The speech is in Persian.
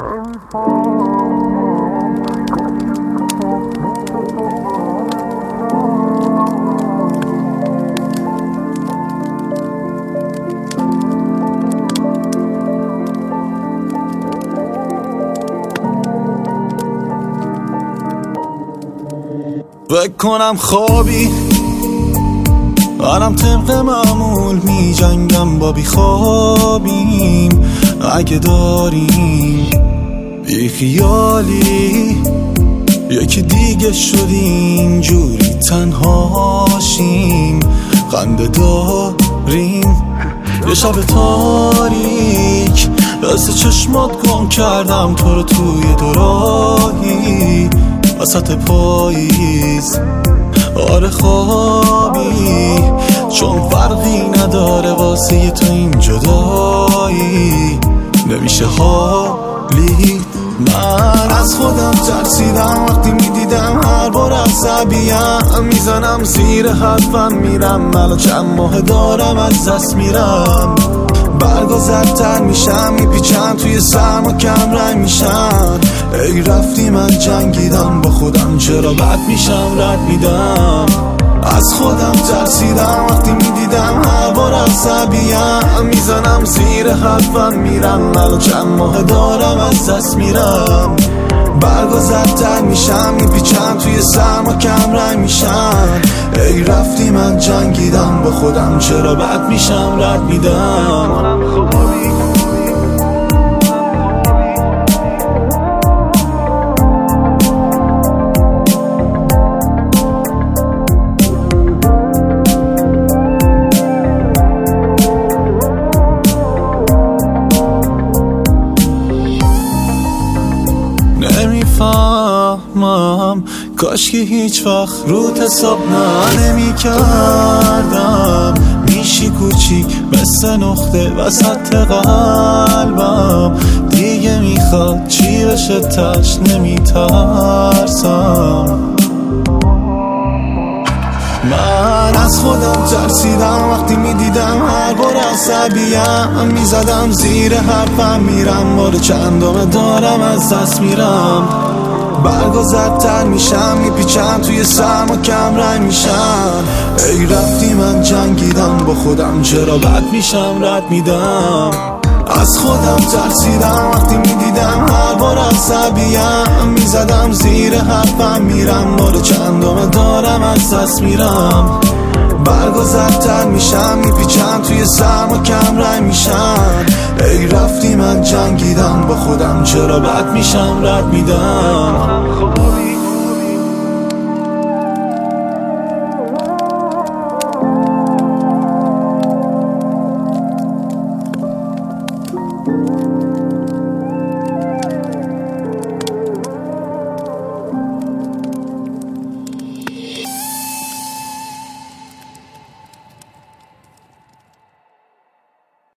فکر کنم خوابی منم طبق معمول می جنگم با بی خوابیم. اگه داریم بی خیالی یکی دیگه شدیم جوری تنهاشیم. خنده داریم یه شب تاریک دست چشمات گم کردم تو رو توی دوراهی وسط پاییز. آره خوابی چون فرقی نداره واسه تو این جدایی نمیشه حالی. من از خودم ترسیدم وقتی میدیدم هر بار عصبیم میزنم زیر حرفم میرم. الان چند ماه دارم از دست میرم. برگا زرتر میشم میپیچم توی سرما کم رنگ میشم. ای رفتی من جنگیدم با خودم چرا بد میشم رد میدم. از خودم ترسیدم وقتی میدیدم هر بار عصبیم میزنم زیر حرفم میرم. الان چند ماه دارم از دست میرم. برگا زرتر میشم میپیچم توی سرما کم رنگ میشم. ای رفتی من جنگیدم با خودم چرا بد میشم رد میدم. نمیفهمم کاش که هیچ وقت روت حساب نمی کردم. میشی کوچیک مثل نقطه وسط قلبم. دیگه میخواد چی بشه تش نمیترسم. من از خودم ترسیدم وقتی میدیدم هر بار عصبیم میزدم زیر حرفم میرم. بار چندم دارم از دست میرم. برگا زرتر میشم میپیچم توی سرما کم رنگ میشم. ای رفتی من جنگیدم با خودم چرا بد میشم رد میدم. از خودم ترسیدم وقتی میدیدم هر بار عصبیم میزدم زیر حرفم میرم. بار چندم دارم از دست میرم. برگا زرتر میشم میپیچم توی سرما کم رنگ میشم. ای رفتی من جنگیدم با خودم چرا بد میشم رد میدم.